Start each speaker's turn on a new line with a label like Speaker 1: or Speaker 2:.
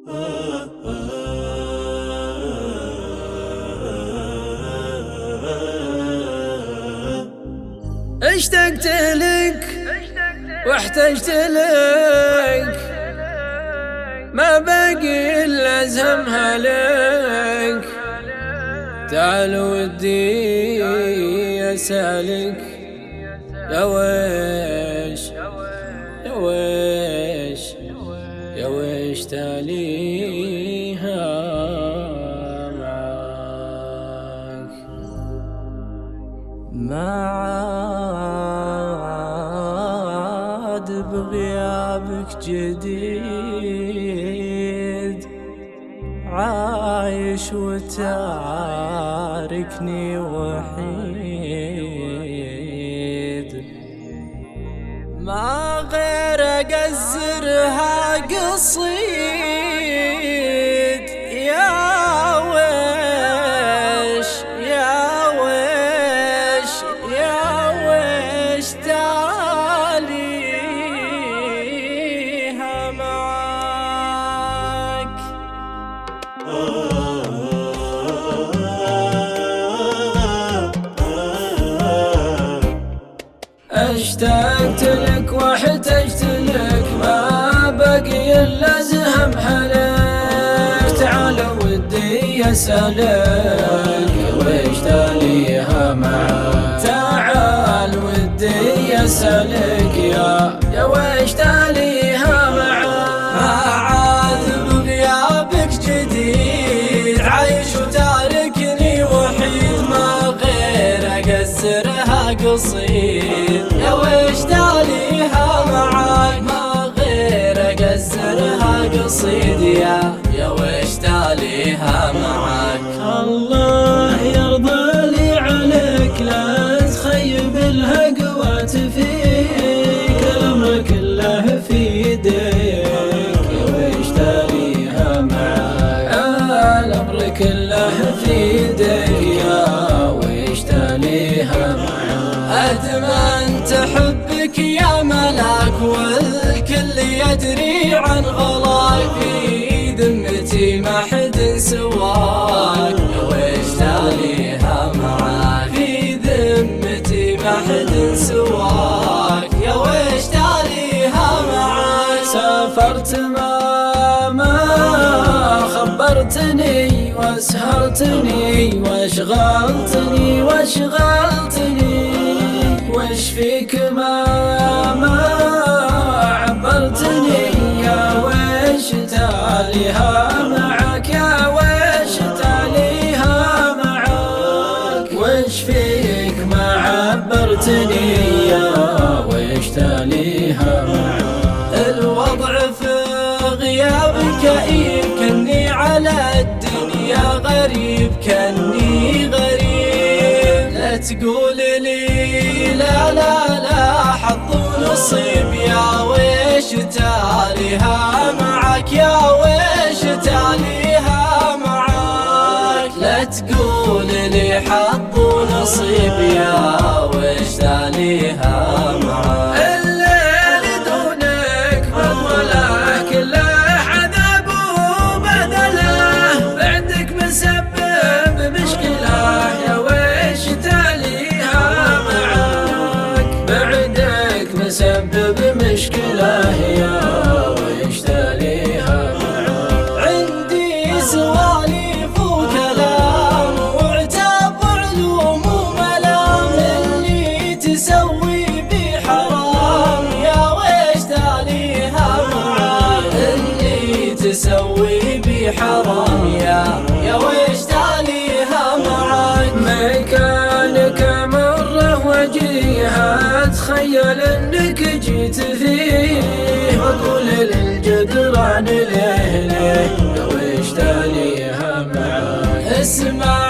Speaker 1: اشتقت لك واحتجت لك، ما باقي إلا زهمها لك. تعال ودي أسألك يا ويش يا ويش يا ويش تاليها معاك.
Speaker 2: ما عاد بغيابك جديد، عايش وتاركني وحيد. ما غير أقزرها قصيد، يا ويش يا ويش يا ويش تاليها معاك.
Speaker 1: اشتقت لك واحتجت لك، ما بقي إلا زهم حلك. تعال ودي أسألك ويش تاليها معاك. تعال ودي أسألك يا ويش تاليها معاك.
Speaker 2: ما عاد بغيابك جديد، عايش وتاركني وحيد. ما غير أقزرها قصيد، يا ويش تاليها معاك. ما غير أقزرها قصيد، يا ويش تاليها معاك.
Speaker 1: الله يرضى لي عليك، لا تخيب الهقوات فيك. الأمر كله في يديك، يا ويش تاليها معاك. الأمر كله في يديك، يا ويش تاليها معاك.
Speaker 2: أدمنت حبك يا ملاك، والكل يدري عن غلاك. في ذمتي ما حد سواك، يا ويش تاليها معاك. في ذمتي ما حد سواك، يا ويش تاليها معاك.
Speaker 1: سافرت ما خبرتني، واسهرتني واشغلتني وش فيك ما عبرتني. يا ويش تاليها معاك، يا ويش تاليها معاك. وش فيك ما عبرتني، يا ويش تاليها معاك.
Speaker 2: الوضع في غيابك كئيب، كني على الدنيا غريب، كني غريب. لا تقول لي لا لا لا حظ ونصيب، يا ويش تاليها معاك. يا ويش تاليها معاك. لا تقول لي حظ ونصيب، يا ويش تاليها معاك.
Speaker 1: الليل دونك مطوله، كله عذاب وبدله. بعدك مسبب مشكلة، يا ويش تاليها معاك. بعدك مسبب مشكلة، يا ويش تاليها معاك.
Speaker 2: عندي سواليف وكلام، وعتاب وعلوم وملام. اللي تسوي بي حرام، يا ويش تاليها معاك. اللي تسوي بي حرام، يا ويش تاليها معاك.
Speaker 1: مكانك مرة وجيها، اتخيل انك جيت فيه. واقول للجدران ليه يا ويش تاليها معاك.
Speaker 2: اسمع